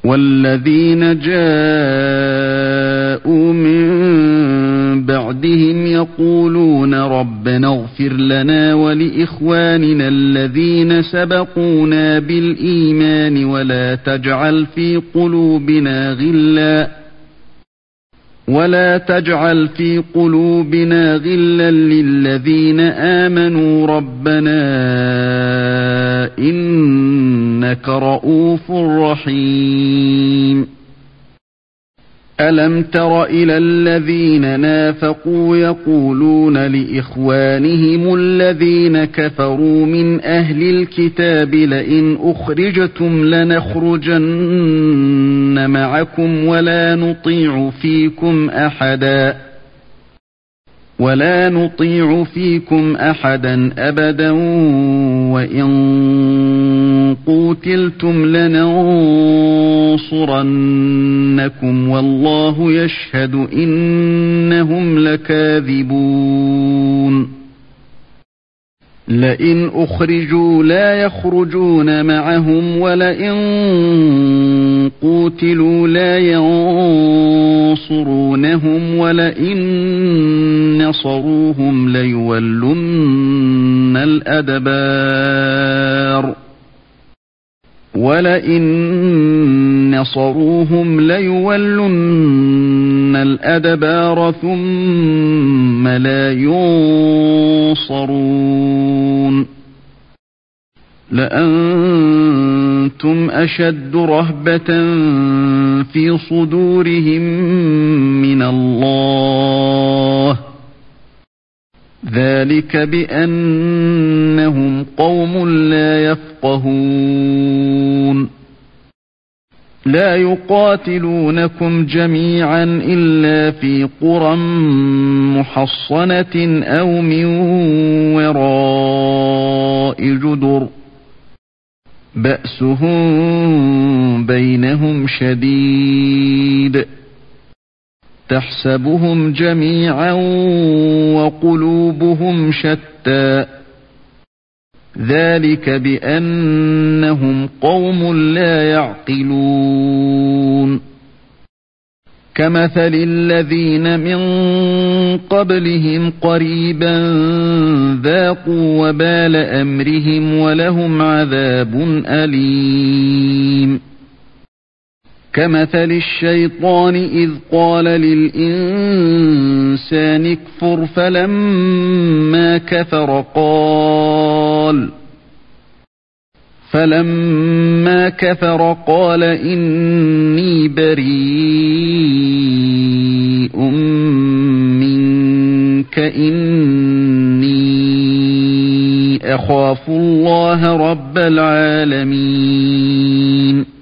والذين جاءوا من بعدهم يقولون ربنا اغفر لنا ولإخواننا الذين سبقونا بالإيمان ولا تجعل في قلوبنا غلا للذين آمنوا ربنا إنك رؤوف رحيم ألم تر إلى الذين نافقوا يقولون لإخوانهم الذين كفروا من أهل الكتاب لئن أخرجتم لنخرجن معكم ولا نطيع فيكم أحدا أبدا وإن قوتلتم لننصرنكم والله يشهد إنهم لكاذبون لئن أخرجوا لا يخرجون معهم ولئن قوتلوا لا ينصرونهم ولئن نصروهم ليولن الأدبار ثم لا ينصرون لأنتم أشد رهبة في صدورهم من الله ذلك بأنهم قوم لا يفقهون لا يقاتلونكم جميعا إلا في قرى محصنة أو من وراء جدر بأسهم بينهم شديد تحسبهم جميعا وقلوبهم شتى ذلك بأنهم قوم لا يعقلون كمثل الذين من قبلهم قريبا ذاقوا وبال أمرهم ولهم عذاب أليم كمثل الشيطان إذ قال للإنسان اكفر فلما كفر قال إني بريء منك إني أخاف الله رب العالمين